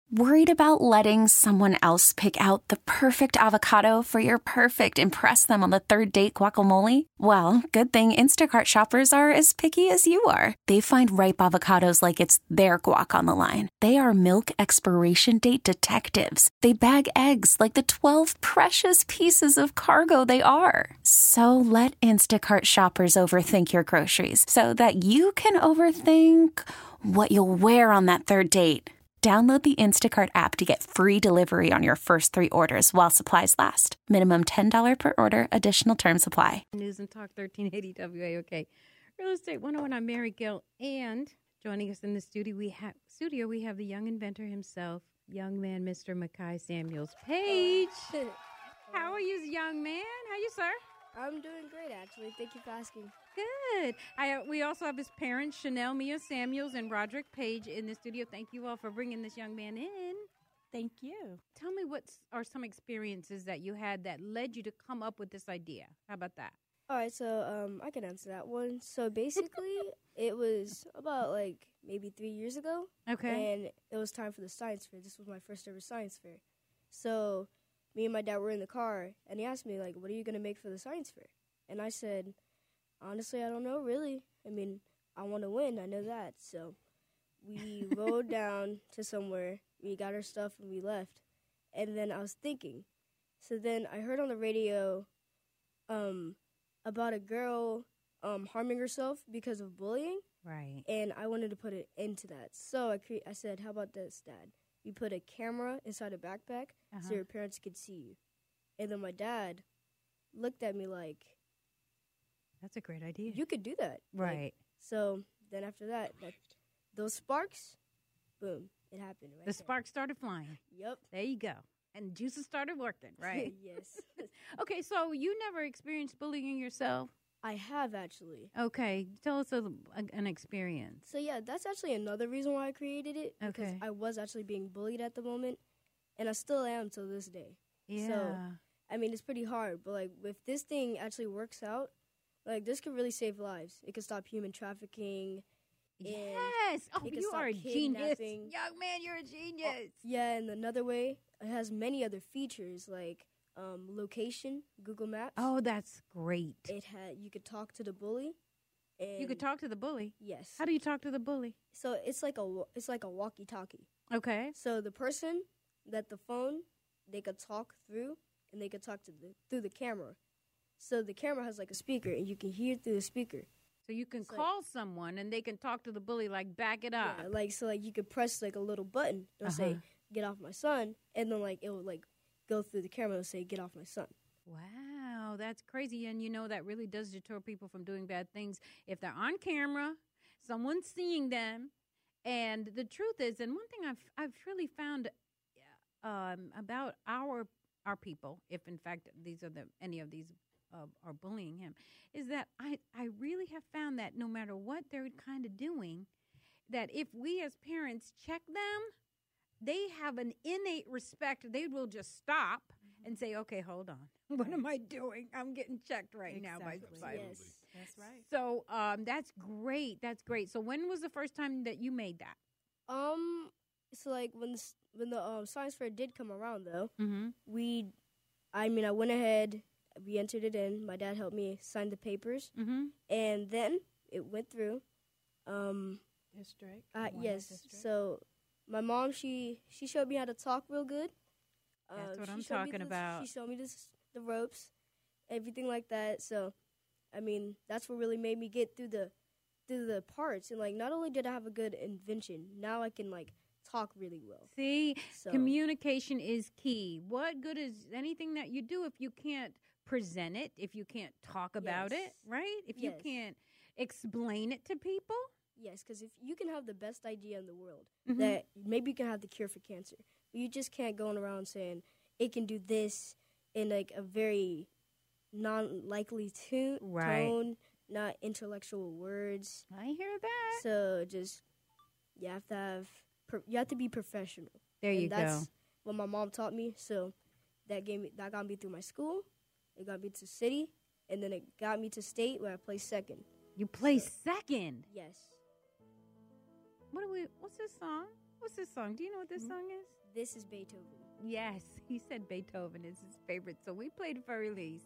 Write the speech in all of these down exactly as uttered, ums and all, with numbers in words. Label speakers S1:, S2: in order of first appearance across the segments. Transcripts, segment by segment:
S1: Worried about letting someone else pick out the perfect avocado for your perfect impress them on the third date guacamole? Well, good thing Instacart shoppers are as picky as you are. They find ripe avocados like it's their guac on the line. They are milk expiration date detectives. They bag eggs like the twelve precious pieces of cargo they are. So let Instacart shoppers overthink your groceries so that you can overthink what you'll wear on that third date. Download the Instacart app to get free delivery on your first three orders while supplies last. Minimum ten dollars per order. Additional terms apply.
S2: News and Talk thirteen eighty W A O K. Real Estate one oh one, I'm Mary Gill. And joining us in the studio, we have studio we have the young inventor himself, young man, Mister Makai Samuels. Paige, how are you, young man? How are you, sir?
S3: I'm doing great, actually. Thank you for asking.
S2: Good. I, uh, we also have his parents, Chanel Mia Samuels and Roderick Page, in the studio. Thank you all for bringing this young man in.
S4: Thank you.
S2: Tell me what are some experiences that you had that led you to come up with this idea. How about that?
S3: All right, so um, I can answer that one. So basically, it was about like maybe three years ago.
S2: Okay.
S3: And it was time for the science fair. This was my first ever science fair. So me and my dad were in the car, and he asked me, like, what are you going to make for the science fair? And I said, honestly, I don't know, really. I mean, I want to win. I know that. So we rode down to somewhere. We got our stuff, and we left. And then I was thinking. So then I heard on the radio um, about a girl um, harming herself because of bullying.
S2: Right.
S3: And I wanted to put an end to that. So I cre- I said, how about this, Dad? We put a camera inside a backpack
S2: Uh-huh.
S3: so your parents could see you. And then my dad looked at me like,
S2: That's a great idea.
S3: you could do that. Like,
S2: Right.
S3: so then after that, that, those sparks, boom, it happened. Right
S2: The
S3: there.
S2: spark started flying.
S3: Yep.
S2: There you go. And juices started working, right?
S3: Yes.
S2: Okay, so you never experienced bullying yourself?
S3: I have, actually.
S2: Okay, tell us a, a, an experience.
S3: So, yeah, that's actually another reason why I created it. Because
S2: Okay.
S3: I was actually being bullied at the moment, and I still am till this day.
S2: Yeah.
S3: So, I mean, it's pretty hard. But, like, if this thing actually works out, like, this could really save lives. It could stop human trafficking. And
S2: yes. Oh,
S3: it could
S2: you
S3: stop
S2: are a genius.
S3: kidnapping.
S2: Young man, you're a genius.
S3: Yeah, and another way, it has many other features like um, location, Google Maps.
S2: Oh, that's great.
S3: It had you could talk to the bully. And
S2: You could talk to the bully.
S3: Yes.
S2: How do you talk to the bully?
S3: So it's like a wa- it's like a walkie-talkie.
S2: Okay.
S3: So the person that the phone they could talk through, and they could talk to the through the camera. So the camera has like a speaker, and you can hear through the speaker.
S2: So you can
S3: It's like-
S2: call someone and they can talk to the bully like, back it up.
S3: Yeah, like so like you could press like a little button. It'll say
S2: Uh-huh.
S3: "Get off my son," and then like it will like go through the camera and say "Get off my son."
S2: Wow, that's crazy. And you know, that really does deter people from doing bad things. If they're on camera, someone's seeing them. And the truth is, and one thing I've, I've really found um, about our our people, if in fact these are the any of these uh, are bullying him, is that I, I really have found that no matter what they're kind of doing, that if we as parents check them, they have an innate respect. They will just stop and say, okay, hold on. What am I doing? I'm getting checked right now by
S4: Exactly.
S2: by-
S3: Yes.
S4: That's right.
S2: So um, that's great. That's great. So when was the first time that you made that?
S3: Um, so like when the, s- when the um, science fair did come around, though,
S2: Mm-hmm.
S3: we, I mean, I went ahead, we entered it in. My dad helped me sign the papers,
S2: Mm-hmm.
S3: and then it went through. Um,
S4: District.
S3: uh,
S4: One
S3: yes.
S4: district.
S3: So my mom, she she showed me how to talk real good. Uh,
S2: That's what
S3: she
S2: I'm
S3: showed me
S2: talking
S3: the-
S2: about.
S3: She showed me this, the ropes, everything like that. So, I mean, that's what really made me get through the through the parts. And like, not only did I have a good invention, now I can like talk really well.
S2: See,
S3: So
S2: communication is key. What good is anything that you do if you can't present it, if you can't talk about
S3: Yes.
S2: it, right? If you
S3: Yes.
S2: can't explain it to people?
S3: yes, because if you can have the best idea in the world,
S2: Mhm.
S3: that maybe you can have the cure for cancer, but you just can't go around saying it can do this in like a very non-likely tu-
S2: Right.
S3: tone, not intellectual words.
S2: I hear that.
S3: So just you have to have pro- you have to be professional.
S2: There
S3: and
S2: you
S3: that's
S2: go.
S3: what my mom taught me. So that gave me that got me through my school. It got me to city, and then it got me to state where I placed second.
S2: You play second.
S3: Yes.
S2: What do we? What's this song? What's this song? Do you know what this
S3: Mhm.
S2: song is?
S3: This is Beethoven.
S2: Yes, he said Beethoven is his favorite, so we played it for release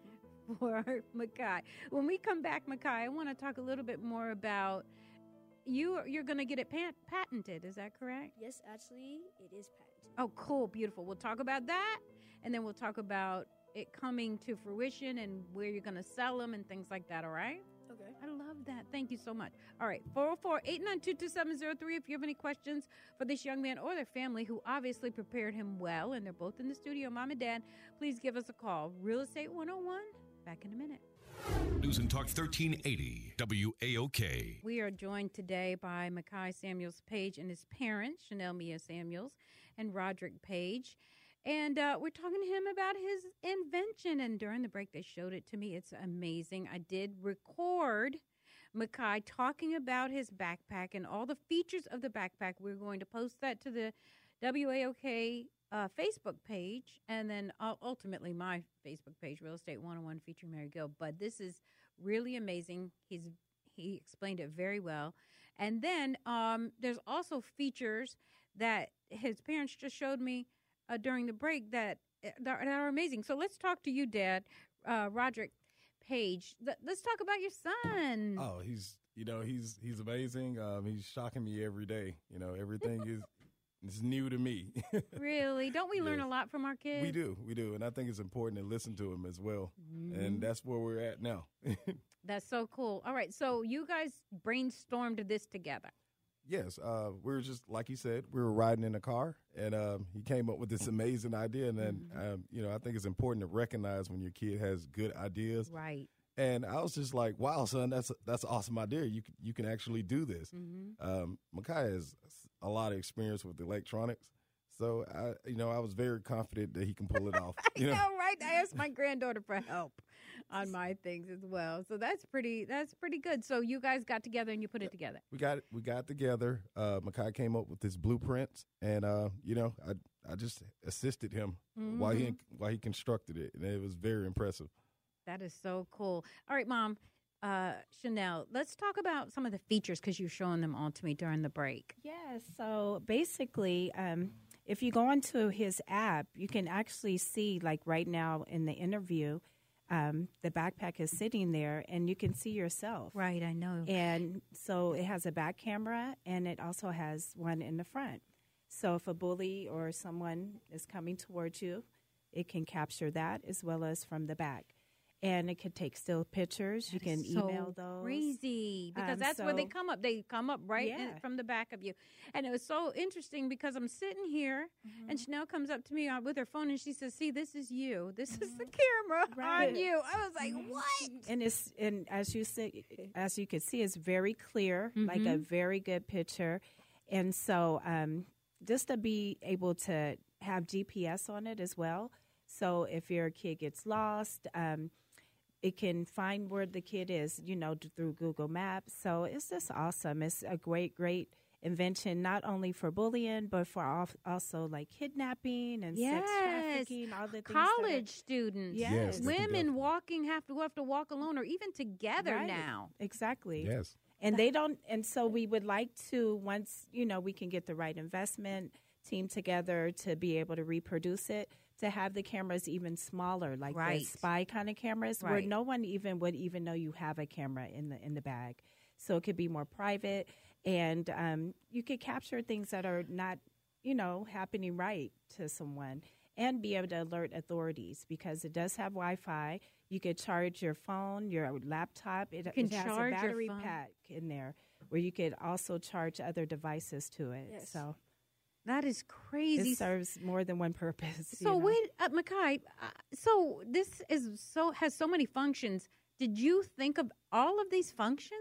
S2: for Makai. When we come back, Makai, I want to talk a little bit more about you. You're going to get it pat- patented, is that correct?
S3: Yes, actually, it is patented.
S2: Oh, cool, beautiful. We'll talk about that, and then we'll talk about it coming to fruition and where you're going to sell them and things like that, all right?
S3: Okay.
S2: I love that. Thank you so much. All right, four oh four, eight nine two, two seven oh three if you have any questions for this young man or their family who obviously prepared him well, and they're both in the studio, mom and dad, please give us a call. Real Estate one oh one, back in a minute.
S5: News and Talk thirteen eighty, W A O K.
S2: We are joined today by Makai Samuels Page and his parents, Chanel Mia Samuels and Roderick Page. And uh, we're talking to him about his invention. And during the break, they showed it to me. It's amazing. I did record Makai talking about his backpack and all the features of the backpack. We're going to post that to the W A O K uh, Facebook page and then uh, ultimately my Facebook page, Real Estate one oh one, featuring Mary Gill. But this is really amazing. He's He explained it very well. And then um, there's also features that his parents just showed me Uh, during the break that, that are amazing. So let's talk to you, Dad, uh, Roderick Page. Th- let's talk about your son.
S6: Oh, he's you know he's he's amazing. Um, he's shocking me every day. You know everything is is new to me.
S2: Really? Don't we learn
S6: Yes.
S2: a lot from our kids?
S6: We do, we do, and I think it's important to listen to him as well.
S2: Mhm.
S6: And that's where we're at now.
S2: That's so cool. All right, so you guys brainstormed this together.
S6: Yes, uh, we were just like he said, we were riding in a car, and um, he came up with this amazing idea. And then,
S2: Mm-hmm.
S6: um, you know, I think it's important to recognize when your kid has good ideas.
S2: Right.
S6: And I was just like, "Wow, son, that's that's an awesome idea. You can, you can actually do this."
S2: Mm-hmm.
S6: Um, Makai has a lot of experience with electronics, so I, you know, I was very confident that he can pull it off. You
S2: You
S6: know,
S2: know, right? I asked my granddaughter for help on my things as well. So that's pretty that's pretty good. So you guys got together and you put it together.
S6: we got we got together. Uh, Makai came up with his blueprints, and uh, you know, I I just assisted him while he while he constructed it, and it was very impressive.
S2: That is so cool. All right, Mom, uh, Chanel, let's talk about some of the features because you're showing them all to me during the break.
S4: Yes. So basically, um, if you go onto his app, you can actually see, like right now in the interview, um, the backpack is sitting there and you can see yourself.
S2: Right, I know.
S4: And so it has a back camera and it also has one in the front. So if a bully or someone is coming towards you, it can capture that as well as from the back. And it could take still pictures. You
S2: That
S4: can
S2: is so
S4: email those.
S2: Crazy, because
S4: Um,
S2: that's where they
S4: so-
S2: come up. They come up right in,
S4: Yeah.
S2: from the back of you. And it was so interesting because I'm sitting here
S4: Mm-hmm.
S2: and Chanel comes up to me uh, with her phone and she says, "See, this is you. This is the camera on
S4: Right.
S2: you." I was like, "What?"
S4: And it's and as you see, as you can see, it's very clear, like a very good picture. And so, um, just to be able to have G P S on it as well. So if your kid gets lost, um, it can find where the kid is, you know, d- through Google Maps. So it's just awesome. It's a great, great invention, not only for bullying, but for al- also like kidnapping and sex
S2: Yes.
S4: trafficking, all the things. that are-
S2: College students,
S4: Yes.
S6: Yes, they can
S2: women
S6: definitely-
S2: walking have to have to walk alone or even together
S4: Right.
S2: now.
S4: Exactly.
S6: Yes.
S4: And they don't, and so we would like to, once, you know, we can get the right investment team together to be able to reproduce it, to have the cameras even smaller, like
S2: Right.
S4: the spy kind of cameras, where
S2: Right.
S4: no one even would even know you have a camera in the in the bag. So it could be more private, and um, you could capture things that are not, you know, happening right to someone, and be able to alert authorities because it does have Wi-Fi. You could charge your phone, your laptop. It,
S2: can
S4: it has
S2: charge
S4: a
S2: your
S4: battery
S2: phone.
S4: pack in there where you could also charge other devices to it.
S3: Yes.
S4: So
S2: That is crazy.
S4: it serves more than one purpose.
S2: So
S4: you know?
S2: wait, uh, Makai. Uh, so this is so has so many functions. Did you think of all of these functions?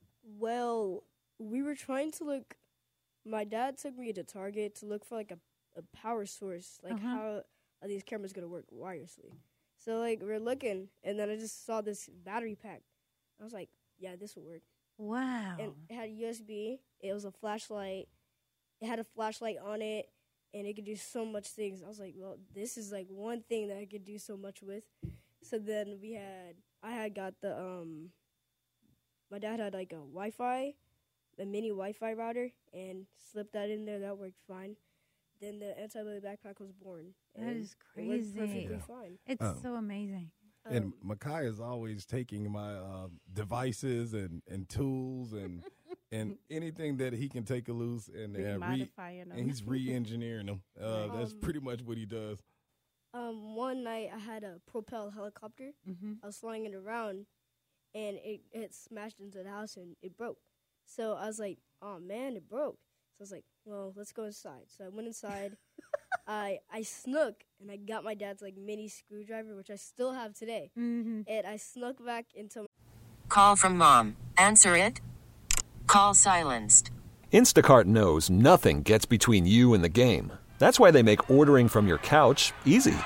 S3: Well, we were trying to look. My dad took me to Target to look for like a, a power source, like
S2: Uh-huh.
S3: how are these cameras gonna work wirelessly. So like we're looking, and then I just saw this battery pack. I was like, yeah, this will work.
S2: Wow.
S3: And it had U S B. It was a flashlight. It had a flashlight on it, and it could do so much things. I was like, well, this is like one thing that I could do so much with. So then we had, I had got the um. My dad had like a Wi-Fi a mini Wi-Fi router and slipped that in there. That worked fine. Then the anti-bully backpack was born.
S2: That is
S3: It worked
S2: crazy.
S3: perfectly
S6: Yeah.
S3: fine.
S2: It's
S6: Um,
S2: so amazing.
S6: And
S3: Um,
S6: Makai is always taking my uh, devices and, and tools and and anything that he can take a loose and, and, re-
S4: Remodifying them.
S6: and he's re-engineering them. Uh, that's
S3: Um,
S6: pretty much what he does.
S3: Um, one night I had a propelled helicopter.
S2: Mm-hmm.
S3: I was flying it around, and it, it smashed into the house and it broke. So I was like, "Oh man, it broke." So I was like, "Well, let's go inside." So I went inside. I I snuck and I got my dad's like mini screwdriver, which I still have today,
S2: Mm-hmm.
S3: and I snuck back into.
S7: Call from mom. Answer it. Call silenced.
S8: Instacart knows nothing gets between you and the game. That's why they make ordering from your couch easy.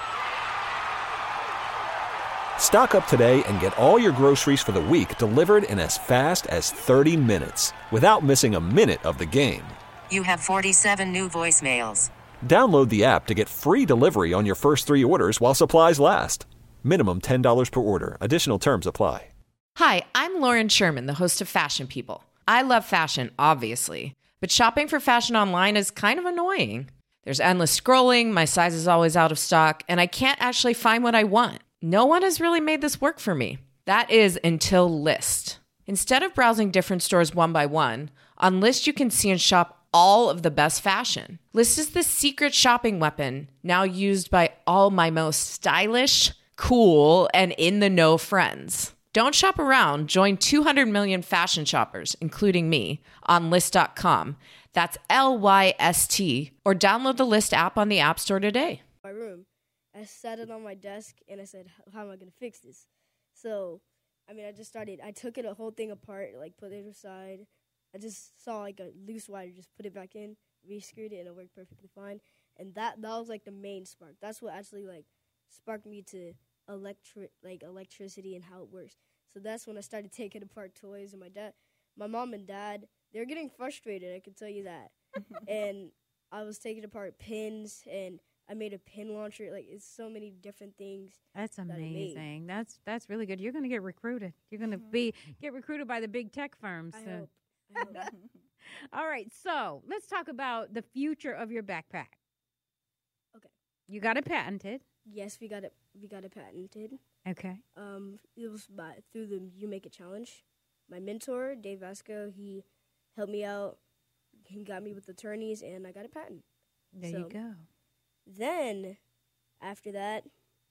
S8: Stock up today and get all your groceries for the week delivered in as fast as thirty minutes without missing a minute of the game.
S7: You have forty-seven new voicemails.
S8: Download the app to get free delivery on your first three orders while supplies last. Minimum ten dollars per order. Additional terms apply.
S9: Hi, I'm Lauren Sherman, the host of Fashion People. I love fashion, obviously, but shopping for fashion online is kind of annoying. There's endless scrolling, my size is always out of stock, and I can't actually find what I want. No one has really made this work for me. That is until Lyst. Instead of browsing different stores one by one, on Lyst you can see and shop all of the best fashion. Lyst is the secret shopping weapon now used by all my most stylish, cool, and in-the-know friends. Don't shop around. Join two hundred million fashion shoppers, including me, on Lyst dot com. That's L Y S T. Or download the Lyst app on the App Store today.
S3: My room. I sat it on my desk and I said, "How am I gonna fix this?" So, I mean, I just started. I took it a whole thing apart, like put it aside. I just saw like a loose wire, just put it back in, re-screwed it, and it worked perfectly fine. And that that was like the main spark. That's what actually like sparked me to electric like electricity and how it works. So that's when I started taking apart toys. And my dad, my mom and dad, they're getting frustrated. I can tell you that. And I was taking apart pins, and I made a pin launcher. Like, it's so many different things.
S2: That's
S3: that I made.
S2: amazing. That's that's really good. You're going to get recruited. You're going to be get recruited by the big tech firms.
S3: I
S2: so.
S3: hope. I hope.
S2: All right, so let's talk about the future of your backpack.
S3: Okay.
S2: You got it patented.
S3: Yes, we got it. We got it patented.
S2: Okay.
S3: Um, it was by through the You Make It challenge. My mentor, Dave Vasco, he helped me out. He got me with attorneys, and I got a patent.
S2: There
S3: So,
S2: you go.
S3: Then, after that,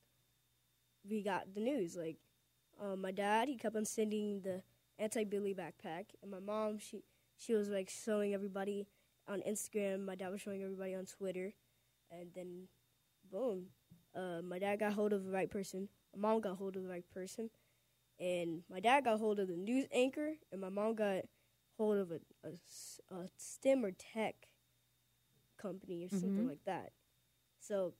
S3: we got the news. Like, um, my dad, he kept on sending the anti-bully backpack, and my mom, she she was like showing everybody on Instagram. My dad was showing everybody on Twitter, and then, boom, uh, my dad got hold of the right person. My mom got hold of the right person, and my dad got hold of the news anchor, and my mom got hold of a, a, a STEM or tech company or something
S2: Mhm.
S3: like that. So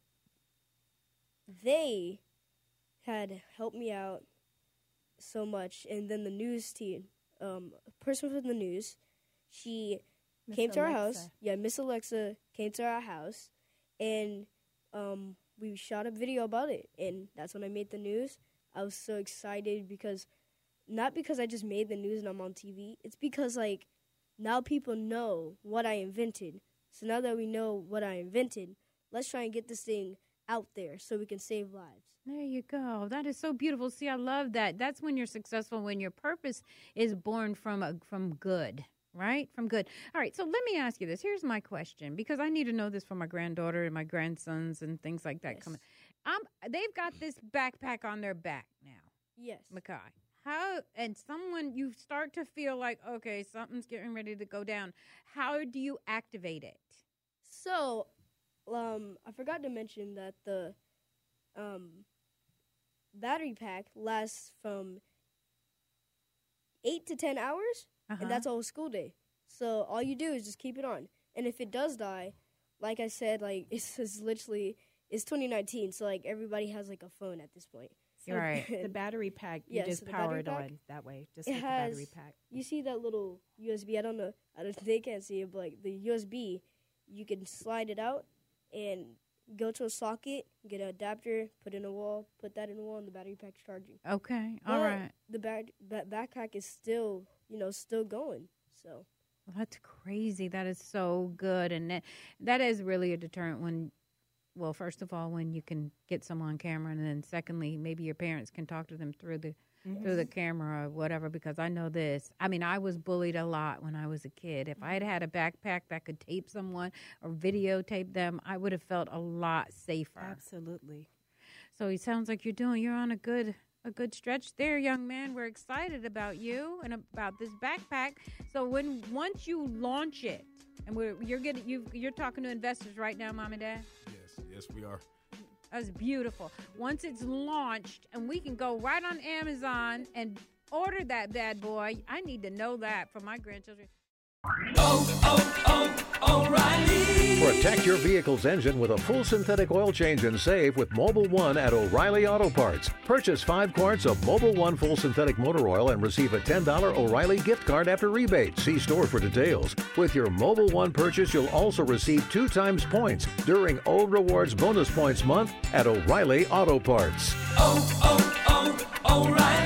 S3: they had helped me out so much, and then the news team, um, a person from the news, she
S4: Miss
S3: came to our
S4: Alexa.
S3: house. Yeah, Miss Alexa came to our house, and um, we shot a video about it, and that's when I made the news. I was so excited because, not because I just made the news and I'm on T V, it's because, like, now people know what I invented. So now that we know what I invented, let's try and get this thing out there so we can save lives.
S2: There you go. That is so beautiful. See, I love that. That's when you're successful, when your purpose is born from a, from good, right? From good. All right, so let me ask you this. Here's my question, because I need to know this for my granddaughter and my grandsons and things like that
S3: Yes.
S2: coming. Um, they've got this backpack on their back now,
S3: Yes.
S2: Makai. How, and someone, you start to feel like, okay, something's getting ready to go down. How do you activate it?
S3: So, um, I forgot to mention that the um, battery pack lasts from eight to ten hours,
S2: Uh-huh.
S3: and that's all school day. So all you do is just keep it on. And if it does die, like I said, like it's, it's literally, it's twenty nineteen, so like everybody has like a phone at this point.
S4: So
S2: Right.
S4: the battery pack, you
S3: Yes,
S4: just
S3: the
S4: power
S3: battery
S4: it
S3: pack,
S4: on that way, just
S3: it
S4: with the battery
S3: has-
S4: pack.
S3: You see that little U S B? I don't know. I don't, they can't see it, but like the U S B, you can slide it out and go to a socket, get an adapter, put it in a wall, put that in the wall, and the battery pack's charging.
S2: Okay, all
S3: But
S2: right.
S3: The back, that backpack is still, you know, still going. So
S2: That's crazy. That is so good. And that, that is really a deterrent when, well, first of all, when you can get someone on camera, and then secondly, maybe your parents can talk to them through the mm-hmm. through the camera or whatever, because I know this. I mean, I was bullied a lot when I was a kid. If I had had a backpack that could tape someone or videotape them, I would have felt a lot safer.
S4: Absolutely.
S2: So it sounds like you're doing, you're on a good a good stretch there, young man. We're excited about you and about this backpack. So when once you launch it, and we're you're getting you you're talking to investors right now, Mom and Dad?
S6: Yes, yes, we are.
S2: That's beautiful. Once it's launched, and we can go right on Amazon and order that bad boy. I need to know that for my grandchildren.
S10: Oh, oh, oh, O'Reilly.
S11: Protect your vehicle's engine with a full synthetic oil change and save with Mobil One at O'Reilly Auto Parts. Purchase five quarts of Mobil One full synthetic motor oil and receive a ten dollars O'Reilly gift card after rebate. See store for details. With your Mobil One purchase, you'll also receive two times points during O Rewards Bonus Points Month at O'Reilly Auto Parts.
S10: Oh, oh, oh, O'Reilly.